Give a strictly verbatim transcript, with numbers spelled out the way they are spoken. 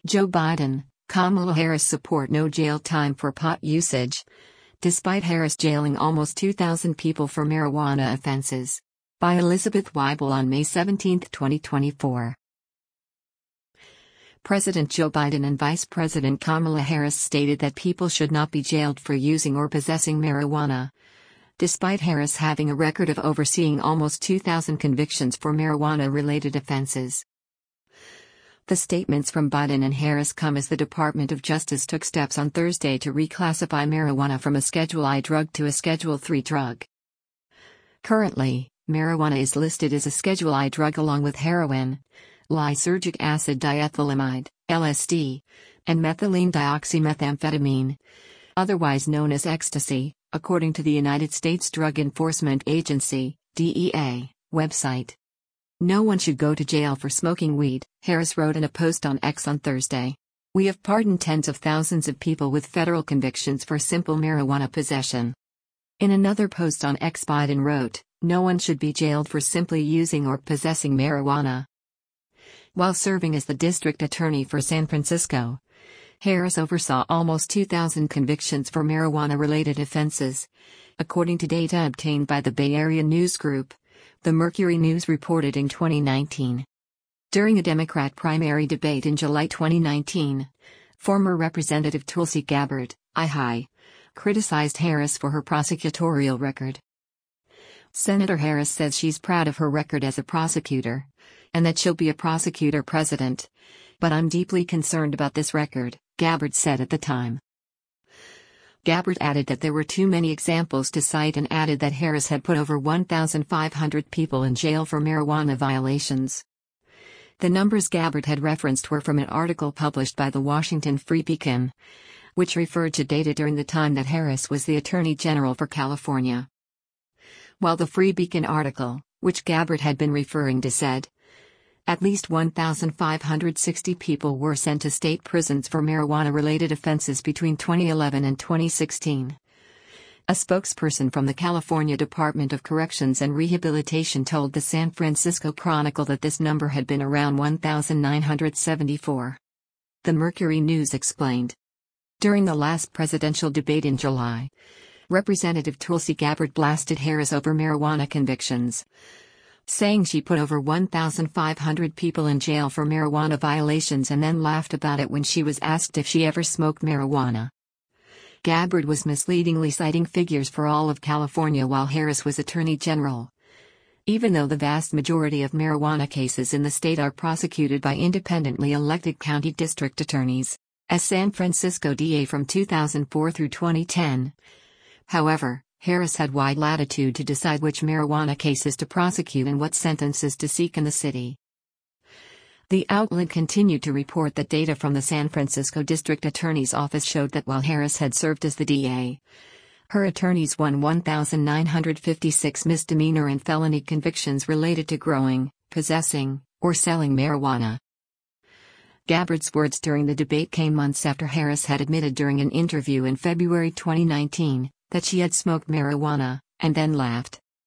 Joe Biden, Kamala Harris support no jail time for pot usage, despite Harris jailing almost two thousand people for marijuana offenses. By Elizabeth Weibel on May seventeenth, twenty twenty-four. President Joe Biden and Vice President Kamala Harris stated that people should not be jailed for using or possessing marijuana, despite Harris having a record of overseeing almost two thousand convictions for marijuana-related offenses. The statements from Biden and Harris come as the Department of Justice took steps on Thursday to reclassify marijuana from a Schedule I drug to a Schedule three drug. Currently, marijuana is listed as a Schedule I drug along with heroin, lysergic acid diethylamide, L S D, and methylene dioxymethamphetamine, otherwise known as ecstasy, according to the United States Drug Enforcement Agency, D E A, website. No one should go to jail for smoking weed, Harris wrote in a post on X on Thursday. We have pardoned tens of thousands of people with federal convictions for simple marijuana possession. In another post on X, Biden wrote, no one should be jailed for simply using or possessing marijuana. While serving as the district attorney for San Francisco, Harris oversaw almost two thousand convictions for marijuana-related offenses, according to data obtained by the Bay Area News Group, the Mercury News reported in twenty nineteen. During a Democrat primary debate in July twenty nineteen, former Representative Tulsi Gabbard, I H I, criticized Harris for her prosecutorial record. Senator Harris says she's proud of her record as a prosecutor, and that she'll be a prosecutor president. But I'm deeply concerned about this record, Gabbard said at the time. Gabbard added that there were too many examples to cite and added that Harris had put over one thousand five hundred people in jail for marijuana violations. The numbers Gabbard had referenced were from an article published by the Washington Free Beacon, which referred to data during the time that Harris was the Attorney General for California. While the Free Beacon article, which Gabbard had been referring to, said, at least one thousand five hundred sixty people were sent to state prisons for marijuana-related offenses between twenty eleven and twenty sixteen. A spokesperson from the California Department of Corrections and Rehabilitation told the San Francisco Chronicle that this number had been around one thousand nine hundred seventy-four. The Mercury News explained. During the last presidential debate in July, Representative Tulsi Gabbard blasted Harris over marijuana convictions, saying she put over one thousand five hundred people in jail for marijuana violations and then laughed about it when she was asked if she ever smoked marijuana. Gabbard was misleadingly citing figures for all of California while Harris was Attorney General. Even though the vast majority of marijuana cases in the state are prosecuted by independently elected county district attorneys, as San Francisco D A from two thousand four through twenty ten. However, Harris had wide latitude to decide which marijuana cases to prosecute and what sentences to seek in the city. The outlet continued to report that data from the San Francisco District Attorney's Office showed that while Harris had served as the D A, her attorneys won one thousand nine hundred fifty-six misdemeanor and felony convictions related to growing, possessing, or selling marijuana. Gabbard's words during the debate came months after Harris had admitted during an interview in February twenty nineteen that she had smoked marijuana, and then laughed.